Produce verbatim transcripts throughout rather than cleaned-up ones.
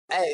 Hey.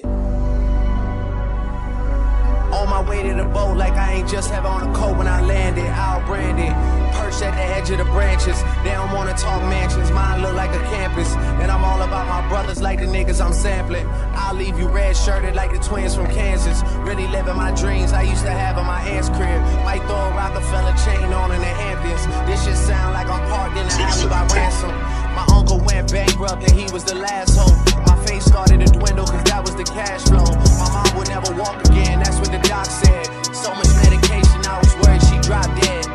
On my way to the boat, like I ain't just have on a coat when I landed. Out branded, perched at the edge of the branches. They don't wanna talk mansions, mine look like a campus. And I'm all about my brothers like the niggas I'm sampling. I'll leave you red shirted like the twins from Kansas. Really living my dreams I used to have in my aunt's crib. Might throw a Rockefeller chain on in the Hamptons. This shit sound like I'm parked in the alley by Ransom. My uncle went bankrupt and he was the last hope. My face started to dwindle cause that was the cash flow. My mom would never walk again, that's what the doc said. So much medication, I was worried she dropped dead.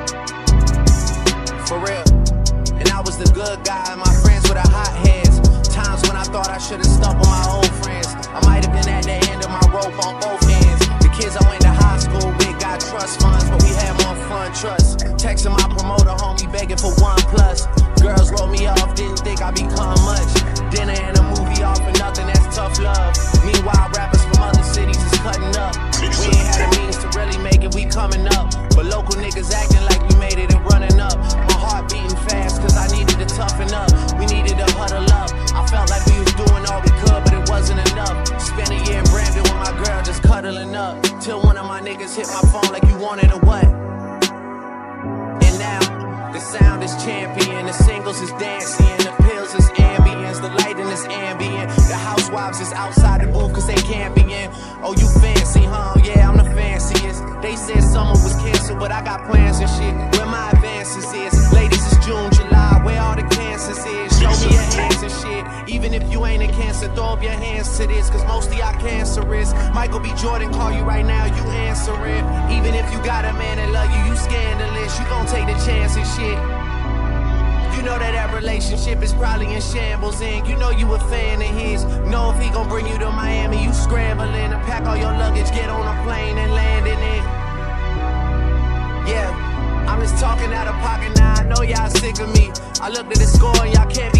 For real. And I was the good guy and my friends were the hot heads. Times when I thought I should've stuck with my old friends. I might have been at the end of my rope on both ends. The kids I went to high school with got trust funds, but we had more fun, trust. Texting my promoter, homie, begging for one plus. Girls wrote me off, didn't think I'd become much. Dinner and a movie off for nothing, that's tough love. Meanwhile, rappers from other cities is cutting up. We ain't had the means to really make it, we coming up. But local niggas acting like we made it and running up. My heart beating fast cause I needed to toughen up. We needed to huddle up. I felt like we was doing all we could, but it wasn't enough. Spent a year in Brandon with my girl just cuddling up. Till one of my niggas hit my phone like you wanted a what? And now, the sound is champion, the singles is dancing, the pills is ambience, the lighting is ambient. The housewives is outside the booth cause they can't be in. Oh, you fancy, huh? Yeah, I'm the fanciest. They said summer was canceled, but I got plans and shit. Where my advances is, ladies, it's June, July, where all the cancers is. Show me your hands and shit. Even if you ain't a cancer, throw up your hands to this, cause most of y'all cancerous. Michael B. Jordan call you right now, you answering. Even if you got a man that love you, you scandalous. You gon' take the chance and shit. You know that that relationship is probably in shambles, and you know you a fan of his. Know if he gon' bring you to Miami, you scrambling to pack all your luggage, get on a plane and land in it. Yeah, I'm just talking out of pocket now, I know y'all sick of me. I looked at the score and y'all can't be